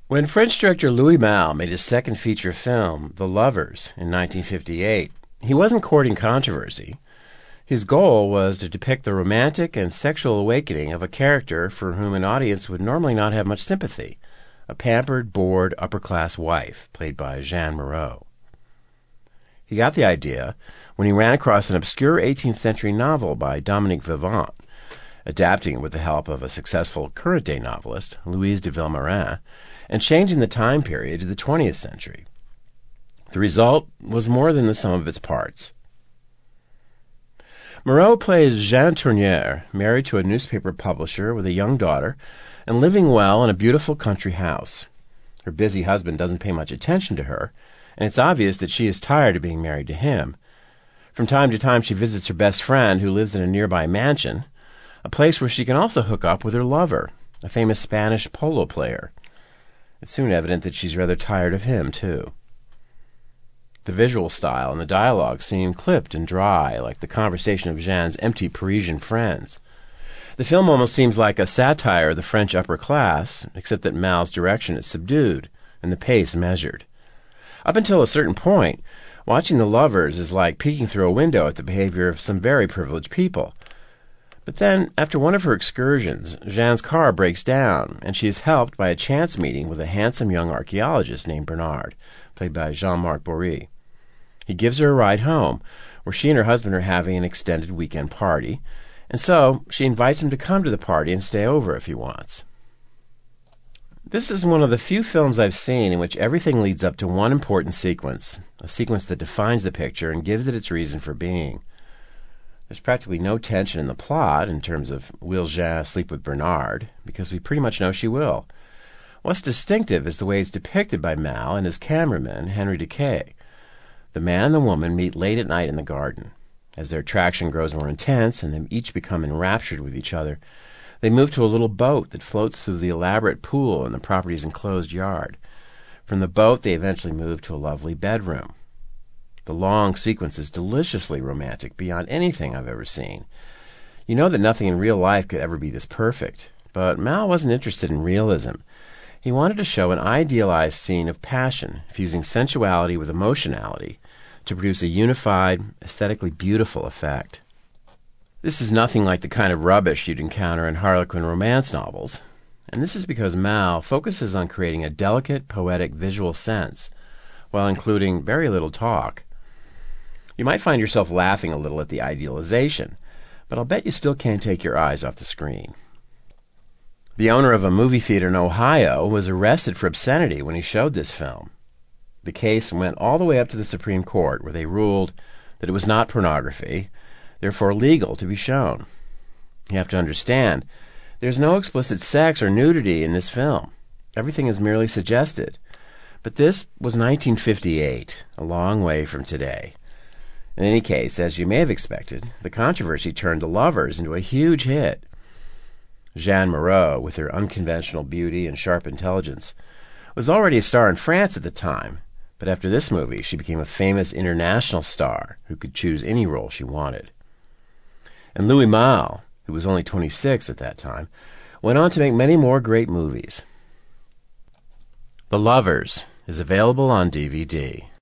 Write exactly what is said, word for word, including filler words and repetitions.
When French director Louis Malle made his second feature film, The Lovers, in nineteen fifty-eight, he wasn't courting controversy. His goal was to depict the romantic and sexual awakening of a character for whom an audience would normally not have much sympathy, a pampered, bored, upper-class wife, played by Jeanne Moreau. He got the idea when he ran across an obscure eighteenth century novel by Dominique Vivant, adapting it with the help of a successful current-day novelist, Louise de Vilmorin, and changing the time period to the twentieth century. The result was more than the sum of its parts. Moreau plays Jeanne Tournière, married to a newspaper publisher with a young daughter, and living well in a beautiful country house. Her busy husband doesn't pay much attention to her, and it's obvious that she is tired of being married to him. From time to time she visits her best friend, who lives in a nearby mansion, a place where she can also hook up with her lover, a famous Spanish polo player. It's soon evident that she's rather tired of him, too. The visual style and the dialogue seem clipped and dry, like the conversation of Jeanne's empty Parisian friends. The film almost seems like a satire of the French upper class, except that Malle's direction is subdued and the pace measured. Up until a certain point, watching The Lovers is like peeking through a window at the behavior of some very privileged people. But then, after one of her excursions, Jeanne's car breaks down, and she is helped by a chance meeting with a handsome young archaeologist named Bernard, played by Jean-Marc Bory. He gives her a ride home, where she and her husband are having an extended weekend party, and so she invites him to come to the party and stay over if he wants. This is one of the few films I've seen in which everything leads up to one important sequence, a sequence that defines the picture and gives it its reason for being. There's practically no tension in the plot in terms of will Jeanne sleep with Bernard, because we pretty much know she will. What's distinctive is the way it's depicted by Malle and his cameraman, Henri Decaix. The man and the woman meet late at night in the garden. As their attraction grows more intense and they each become enraptured with each other, they move to a little boat that floats through the elaborate pool in the property's enclosed yard. From the boat they eventually move to a lovely bedroom. The long sequence is deliciously romantic, beyond anything I've ever seen. You know that nothing in real life could ever be this perfect, but Malle wasn't interested in realism. He wanted to show an idealized scene of passion, fusing sensuality with emotionality, to produce a unified, aesthetically beautiful effect. This is nothing like the kind of rubbish you'd encounter in Harlequin romance novels, and this is because Malle focuses on creating a delicate, poetic visual sense, while including very little talk. You might find yourself laughing a little at the idealization, but I'll bet you still can't take your eyes off the screen. The owner of a movie theater in Ohio was arrested for obscenity when he showed this film. The case went all the way up to the Supreme Court, where they ruled that it was not pornography, therefore legal to be shown. You have to understand, there's no explicit sex or nudity in this film. Everything is merely suggested. But this was nineteen fifty-eight, a long way from today. In any case, as you may have expected, the controversy turned The Lovers into a huge hit. Jeanne Moreau, with her unconventional beauty and sharp intelligence, was already a star in France at the time, but after this movie she became a famous international star who could choose any role she wanted. And Louis Malle, who was only twenty-six at that time, went on to make many more great movies. The Lovers is available on D V D.